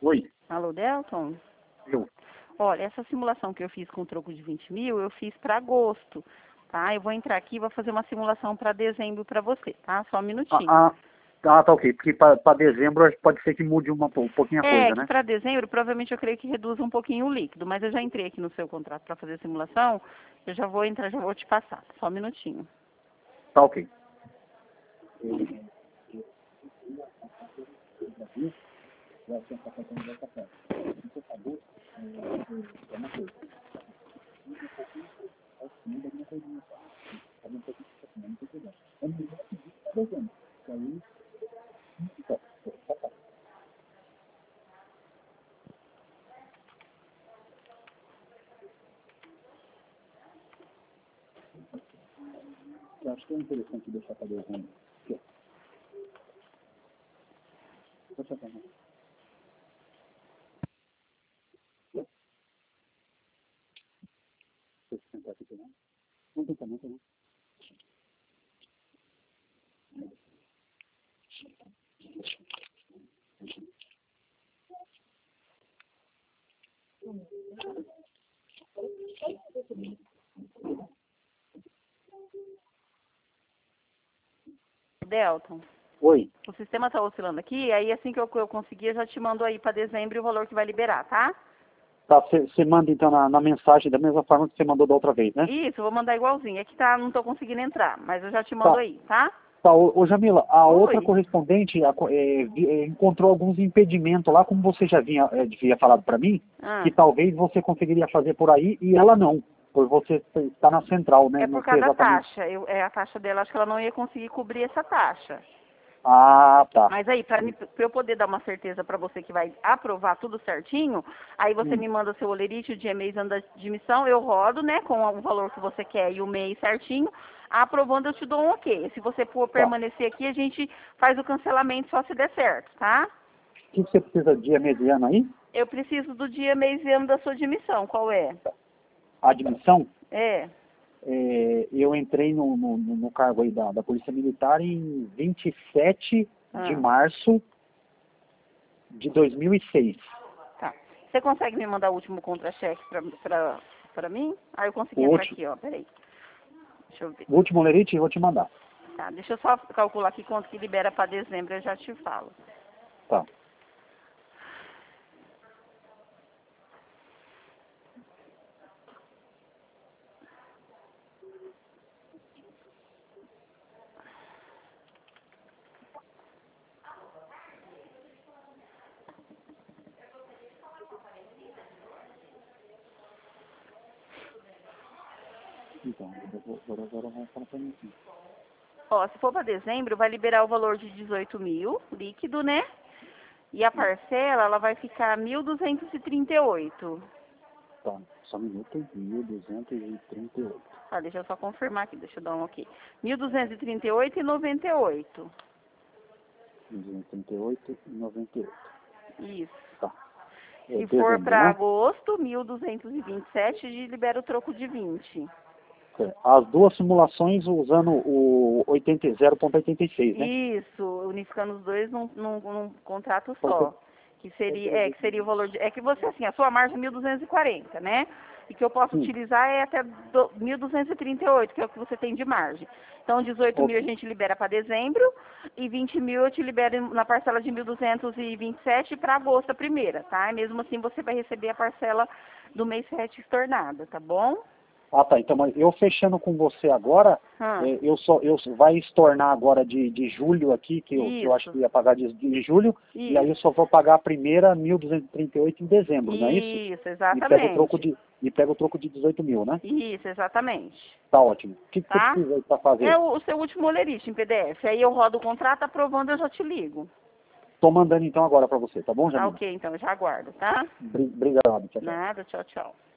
Oi, Alô, Delton? eu. Olha, essa simulação que eu fiz com o troco de 20 mil, eu fiz para agosto, tá? Eu vou entrar aqui e vou fazer uma simulação para dezembro para você, tá? Só um minutinho. Tá ok. Porque para dezembro pode ser que mude um pouquinho a É, coisa, que né? para dezembro, provavelmente eu creio que reduza um pouquinho o líquido, mas eu já entrei aqui no seu contrato para fazer a simulação, eu já vou entrar, já vou te passar. Só um minutinho. Tá ok. Eu acho que é interessante deixar para dezembro. Deixa eu ver. Deixa eu sentar aqui, né? Não tem também, né? Delton, Oi. o sistema está oscilando aqui, aí assim que eu conseguir, eu já te mando aí para dezembro o valor que vai liberar, tá? Tá, você manda então na mensagem da mesma forma que você mandou da outra vez, né? Isso, eu vou mandar igualzinho. É que tá, não tô conseguindo entrar, mas eu já te mando Tá. aí, tá? Tá, ô Jamila, a outra Oi. correspondente encontrou alguns impedimentos lá, como você já havia falado para mim, Ah, que talvez você conseguiria fazer por aí e ela não, por você estar na central, né? é Não por sei causa da exatamente. taxa. A taxa dela, acho que ela não ia conseguir cobrir essa taxa. Ah, tá. Mas aí, para eu poder dar uma certeza para você que vai aprovar tudo certinho, aí você Hum, me manda seu olerite, o dia, mês, ano da admissão, eu rodo, né, com o valor que você quer e o mês certinho. Aprovando, eu te dou um ok. Se você for tá. permanecer aqui, a gente faz o cancelamento só se der certo, tá? O que você precisa de dia mediano aí? Eu preciso do dia, mês e ano da sua admissão. Qual é? A admissão? É. Eu entrei no cargo aí da Polícia Militar em 27 de Ah, março de 2006. tá. Você consegue me mandar o último contra-cheque pra mim? Ah, eu O consegui entrar último, aqui, ó. Peraí. Deixa eu ver. o último lerite eu vou te mandar. Tá, deixa eu só calcular aqui quanto que libera pra dezembro, eu já te falo. Tá. Então, agora vamos falar para mim aqui. Ó, se for pra dezembro, vai liberar o valor de 18 mil, líquido, né? E a parcela, ela vai ficar 1.238. Tá, só um minuto, 1238. Tá, deixa eu só confirmar aqui, deixa eu dar um ok. 1.238,98. 238,98. Isso. Tá, é Se for dezembro, para né? agosto, 1.227 e libera o troco de 20. As duas simulações usando o 0,86, né? Isso, unificando os dois num contrato Porque, só. Que seria o valor de. É que você, assim, a sua margem é 1.240, né? E que eu posso sim, utilizar é até 1.238, que é o que você tem de margem. Então, 18 mil a ok. gente libera para dezembro e 20 mil eu te libero na parcela de 1.227 para agosto, a primeira, tá? E mesmo assim você vai receber a parcela do mês 7 estornada, tá bom? Ah, tá. Então, mas eu fechando com você agora, Hum, vai estornar agora de julho aqui, que eu acho isso, que ia pagar de julho, e aí eu isso, só vou pagar a primeira 1.238 em dezembro, não é isso? isso, E pego exatamente. o troco de 18 mil, né? Isso, exatamente. Tá ótimo. O que você Tá? precisa aí para É fazer? o seu último olerite em PDF. Aí eu rodo o contrato, aprovando, eu já te ligo. Tô mandando então agora para você, tá bom, Tá Jamila? ok, então, eu já aguardo, tá? Obrigado, tchau, tchau. Nada, tchau, tchau.